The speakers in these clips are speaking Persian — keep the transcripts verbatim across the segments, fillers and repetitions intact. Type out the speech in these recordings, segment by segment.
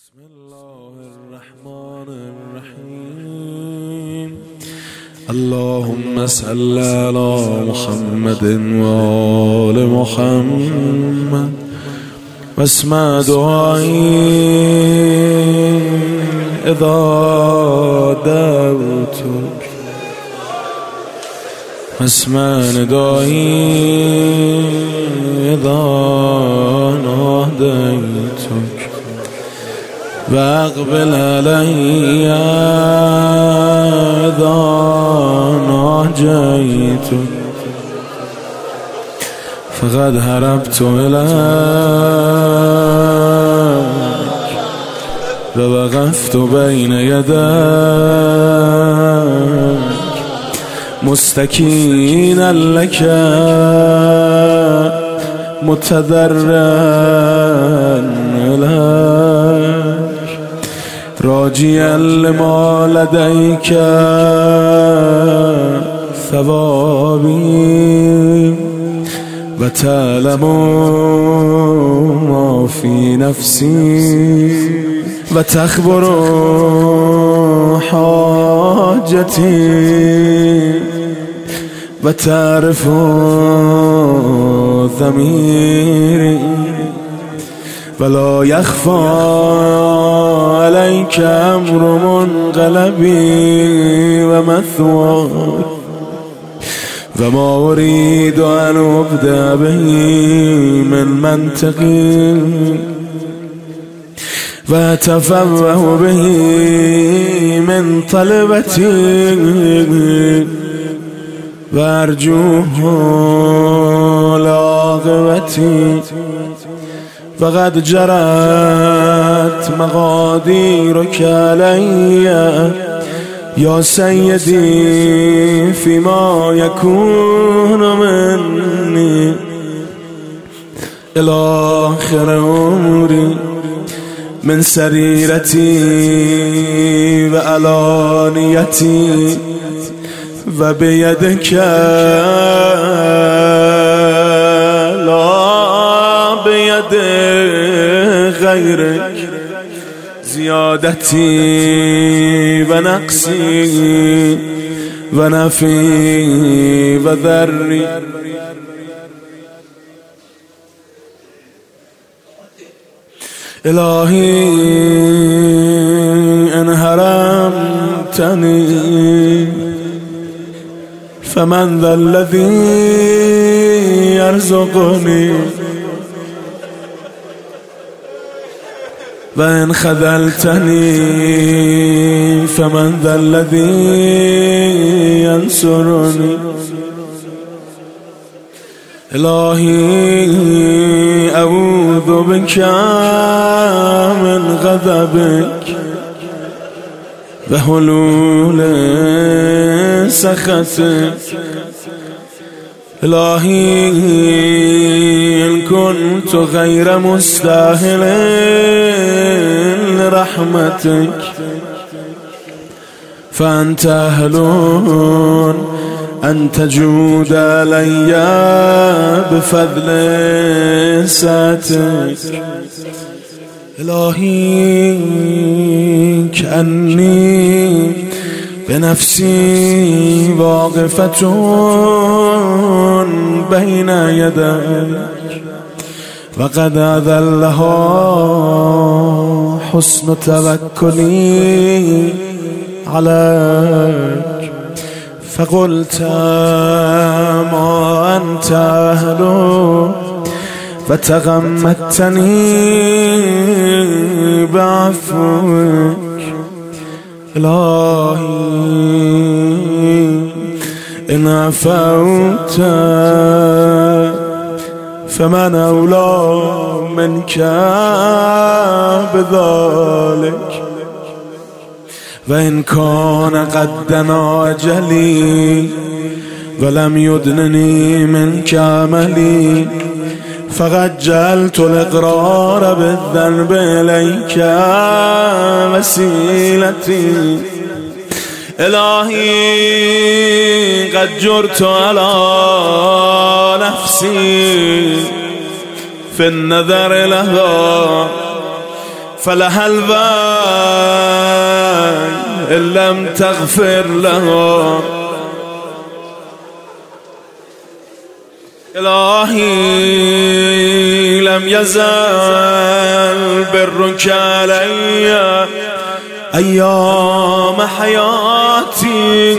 بسم الله الرحمن الرحيم. اللهم صل على محمد وآل محمد. واسمع دعائي إذا دعوتك، واسمع ندائي إذا ناديتك، واقبل علي إذا ناجيتك. فقد هربت إليك ووقفت بين يديك، مستكينا لك متضرعا إليك، راجيا لما لديك ثوابي، وتعلم ما في نفسي، وتخبر حاجتي، وتعرف ضميري، ولا يخفى عليك أمر منقلبي ومثواي، وما أريد أن أبدأ به من منطقي، وأتفوه به من طلبتي، وأرجوه لعاقبتي. فقد جرت مقاديرك علي يا سيدي فيما يكون مني إلى آخر أموري، من سريرتي وعلانيتي، وبيدك لا بيد غيرك، زيادتي ونقصي ونفي وذري. إلهي إن هرمتني فمن ذا الذي يرزقني، وإن خذلتني فمن ذا الذي ينصرني. إلهي أعوذ بك من غضبك وحلول سخطك. إلهي إن كنت غير مستاهل لرحمتك فأنت أهل أن تجود علي بفضل ساتك. إلهي كأني بنفسي واقفة بين يديك، وقد أذلها حسن توكلي عليك، فقلت ما أنت أهله، فتغمدتني بعفوك. إلهي إن عفوت فمن أولى منك بذلك، وإن كان قد دنا أجلي ولم يدنني منك عملي، فقد جعلت الإقرار بالذنب إليك وسيلتي. إلهي قد جرت على نفسي في النظر لها، فلها الويل إن لم تغفر لها. إلهي لم يزل برك علي أيام حياتي،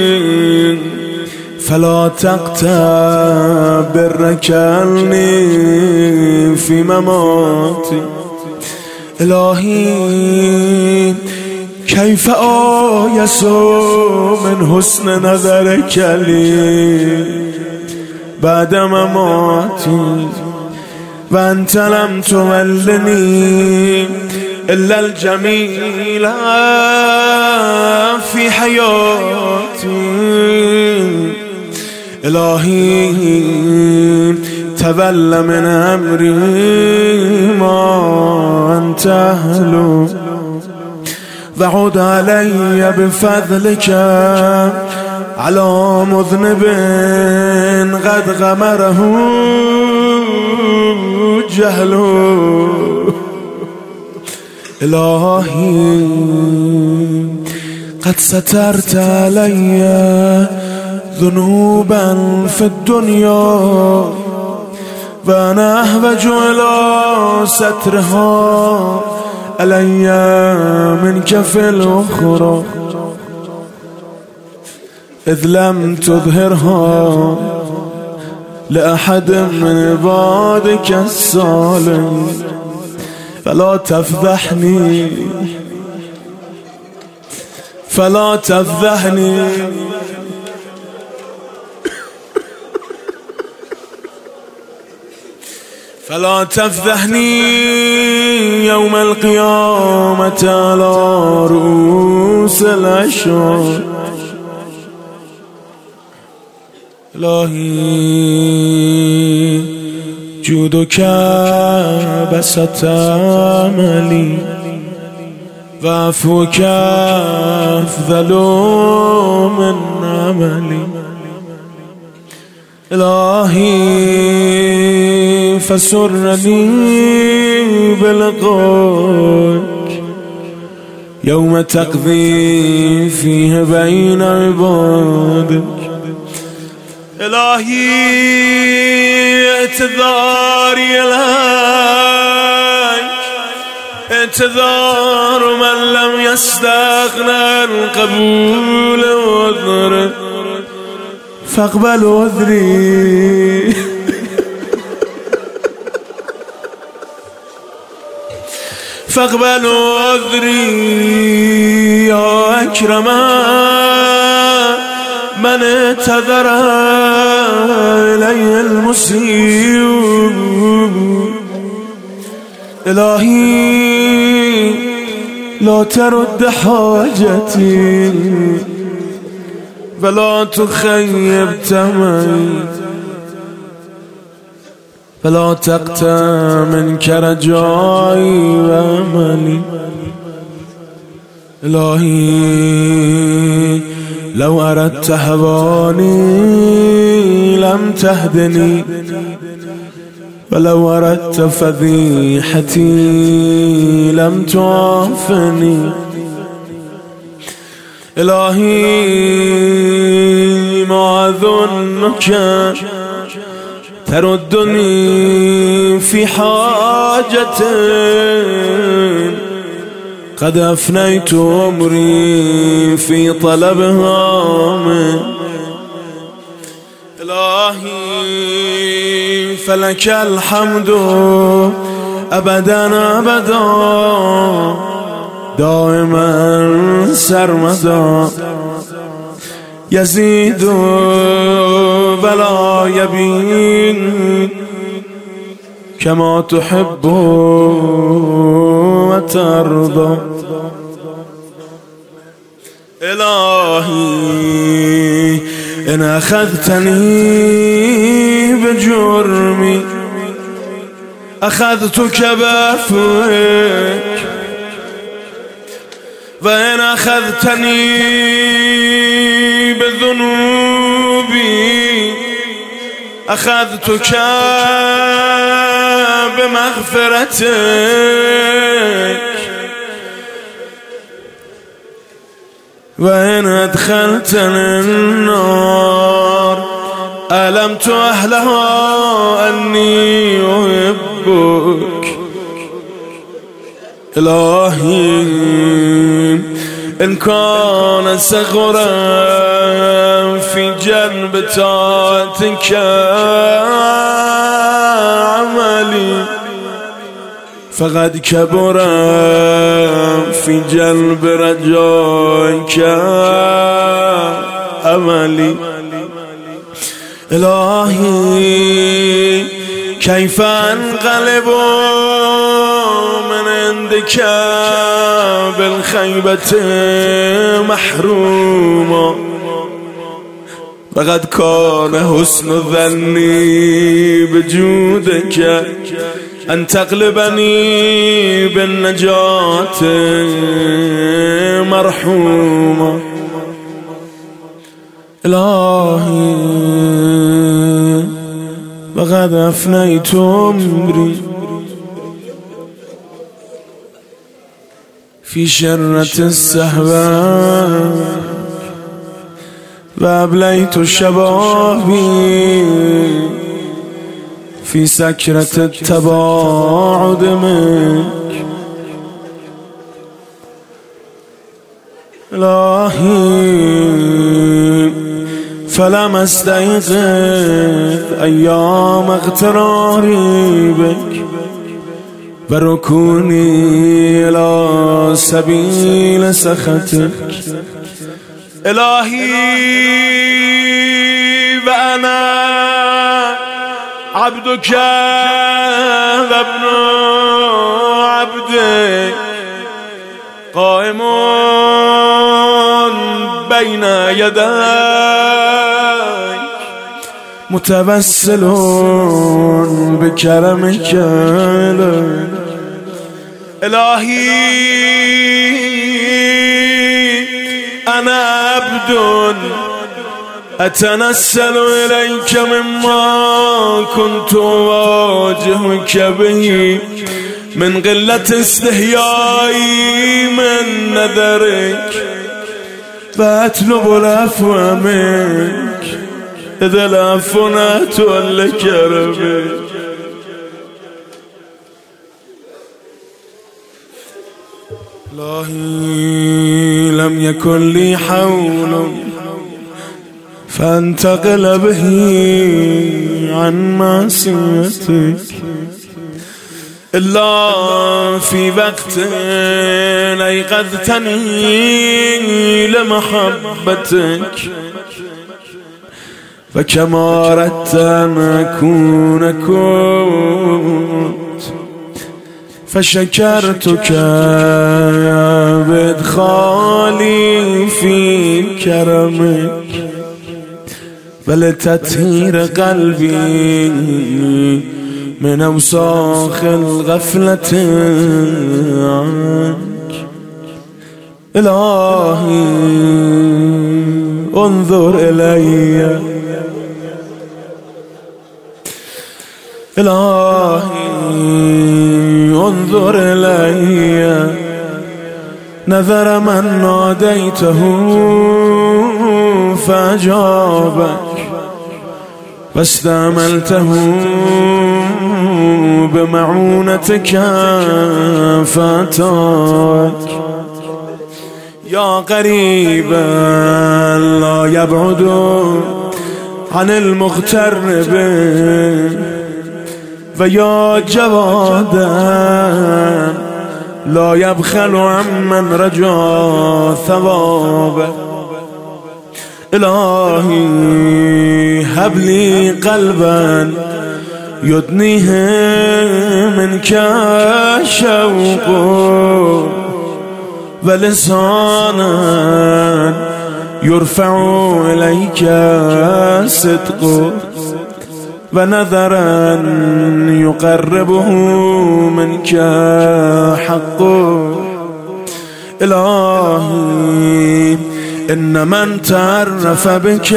فلا تقطع برك عني في مماتي. إلهي كيف آيس من حسن نظرك لي بعد مماتي، وأنت لم تولني إلا الجميل في حياتي. إلهي تولى من أمري ما أنت أهله، وعد علي بفضلك على مذنب قد غمره جهله. إلهي قد سترت علي ذنوبا في الدنيا، وأنا أحوج إلى سترها علي منك في الأخرى، إذ لم تظهرها لأحد من عبادك الصالحين. فلا تفضحني فلا تفضحني فلا تفضحني يوم القيامة على رؤوس الأشهر. إلهي جودك بسط أملي، وعفوك أفضل من عملي. إلهي فسرني بلقاك يوم تقضي فيه بين عبادك. إلهي اعتذاري إليك اعتذار من لم يستغنى عن قبول عذره، فاقبل عذري فاقبل عذري يا أكرم من اعتذر إلي المسيء. إلهي لا ترد حاجتي ولا تخيب تمني، فلا تقطع منك رجائي وأملي. إلهي لو أردت هواني لم تهدني، ولو أردت فضيحتي لم تعافني. إلهي ما أظنك تردني في حاجة قد أفنيت عمري في طلبها من. إلهي فلك الحمد أبدا أبدا دائما سرمدا، يزيد ولا يبين كما تحب وترضى. إلهي إن أخذتني بجرمي أخذتك بعفوك، وإن أخذتني بذنوبي أخذتك بمغفرتك. وإن أدخلتني النار ألمت أهلها أني أحبك. إلهي إن كان صغرا في جنب طاعتك عملي فقد كبر في جلب رجائك أملي. إلهي كيف أنقلب من عندك بالخيبة محروما فقد كان حسن ظني بجودك أن تقلبني بالنجاة مرحوما. إلهي وقد أفنيت عمري في شرة السهوة وأبليت شبابي في سكرة التباعد منك. إلهي فلم استيقظ أيام اغتراري بك وركوني إلى سبيل سخطك. إلهي وأنا عبدك وابن عبدك قائم بين يديك متوسل بكرمك. إلهي أنا عبد أتنسل إليك مما كنت أواجهك به من قلة استحيائي من نذرك فأطلب العفو منك إذا العفو ناتوا كرمك. إلهي لم يكن لي حول فانتقل به عن معصيتك إلا في وقت أيقظتني لمحبتك فكما أردت أن أكون كنت فشكرتك بإدخالي في كرمك ولتطهير قلبي من أوساخ الغفلة عنك. إلهي انظر إلي. إلهي انظر إلي نذر من ناديته فأجابك واستعملته بمعونتك فأتاك. يا قريبا لا يبعد عن المغترب ويا جوادا لا يبخل عمن رجا ثوابه. إلهي هب لي قلبا يدنيه منك شوق ولسانا يرفع إليك صدق ونذرا يقربه منك حق. إلهي إن من تعرف بك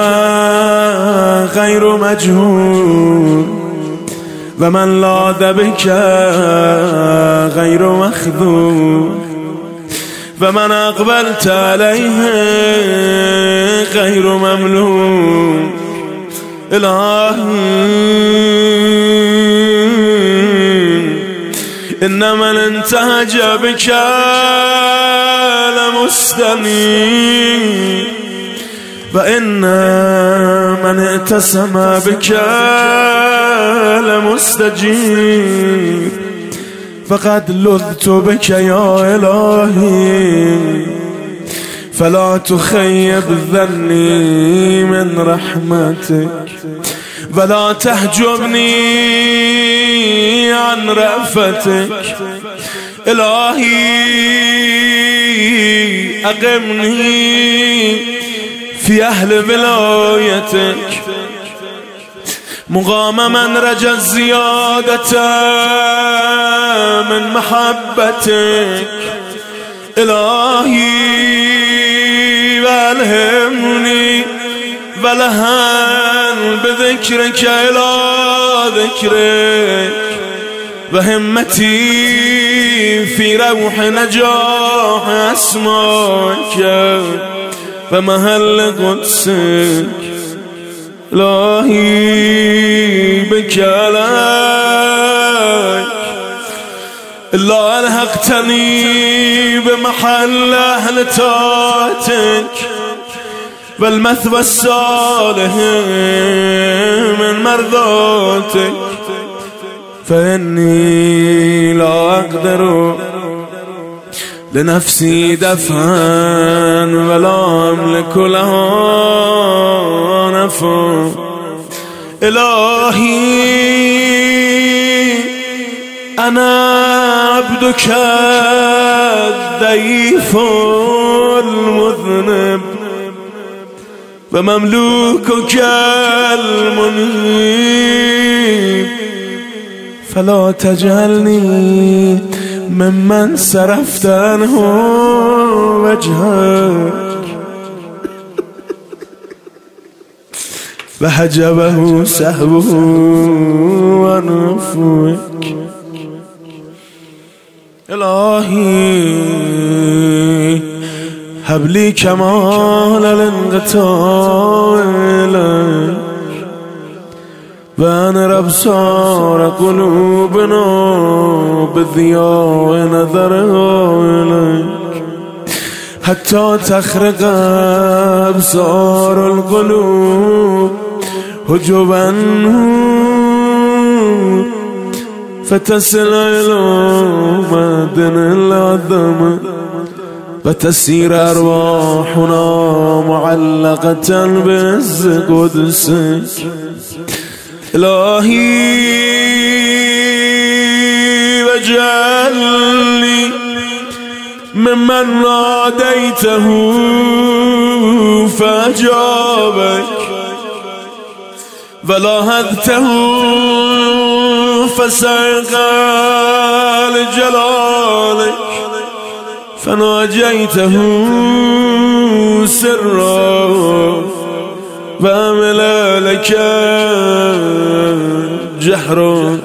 غير مجهول ومن لاذ بك غير مخذول ومن أقبلت عليه غير مملوك. إلهي إن من انتهج بك لمستنير، وإن من اعتصم بك لمستجير. فقد لذت بك يا إلهي فلا تخيب ظني من رحمتك، ولا تحجبني عن رأفتك. إلهي أقمني في أهل ولايتك مقام من رجى الزيادة من محبتك. إلهي والهمني ولهن بذكرك إلى ذكرك، وهمتي في روح نجاح أسماك ومهل قدسك. إلهي بك عليك إلا ألحقتني بمحل أهل طاعتك والمثوى الصالح من مرضاتك. فإني لا أقدر لنفسي دفعا ولا أملك لها نفعا. إلهي أنا عبدك الضعيف المذنب ومملوكك المنيب، فلا تجعلني ممن صرفت عنه وجهك وحجبه سهوه عن عفوك. إلهي هب لي كمال الانقطاع إليك، وأنر أبصار قلوبنا بضياء نظرها إليك، حتى تخرق أبصار القلوب حجبا فتصل إلى معدن العظمة، وتسير أرواحنا معلقة بعز قدسك. إلهي واجعلني ممن ناديته فأجابك ولاهدته فسقى لجلالك فناجيته سرا وأملا لك جهرا.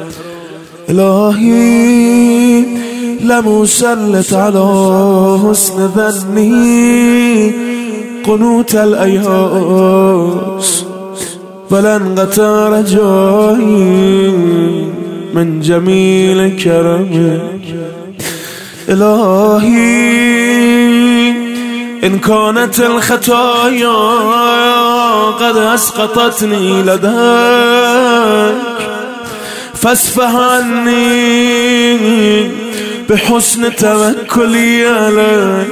إلهي لم أسلط على حسن ظني قنوت الأياس، ولن قطع رجائي من جميل كرمك. إلهي إن كانت الخطايا قد أسقطتني لديك فاصفح عني بحسن توكلي عليك.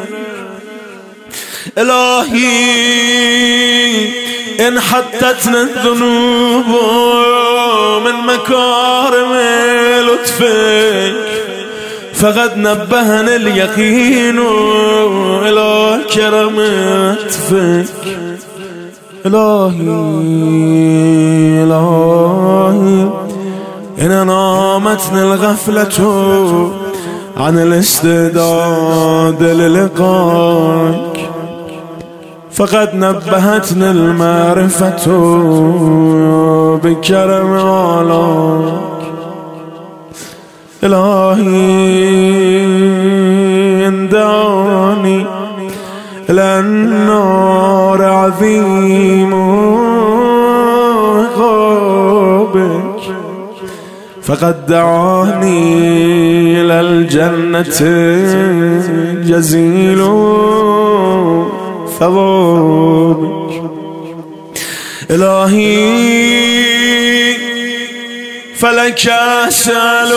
إلهي إن حطتني الذنوب من مكارم لطفك فقد نبهني اليقين إلى كرم عطفك. إلهي إلهي إن نامتني الغفلة عن الاستعداد للقاك فقد نبهتني المعرفة بكرم علاك. إلهي إن دعوت للنار عظيم عقابك فقد دعاني إلى الجنة جزيل ثوابك. إلهي فلك أسأل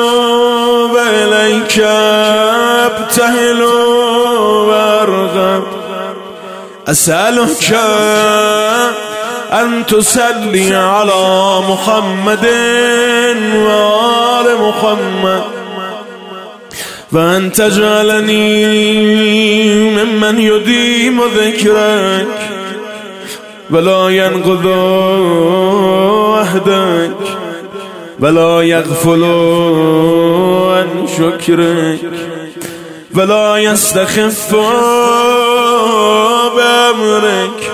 وإليك أبتهل وأرغب، أسألك أن تصلي على محمد وآل محمد، وأن تجعلني ممن يديم ذكرك ولا ينقض عهدك ولا يغفل عن شكرك ولا يستخف بأمرك.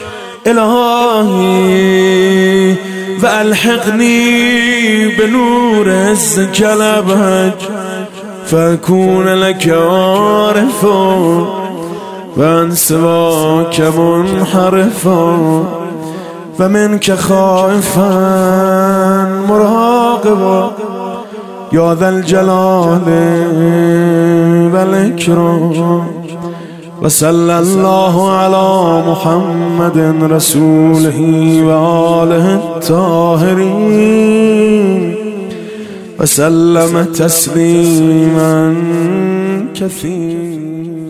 إلهي فألحقني بنور عزك الأبهج فأكون لك عارفا وعن سواك منحرفا ومنك خائفا مراقبا يا ذا الجلال والإكرام. وصلى الله على محمد رسوله وآله الطاهرين وسلم تسليما كثيرا.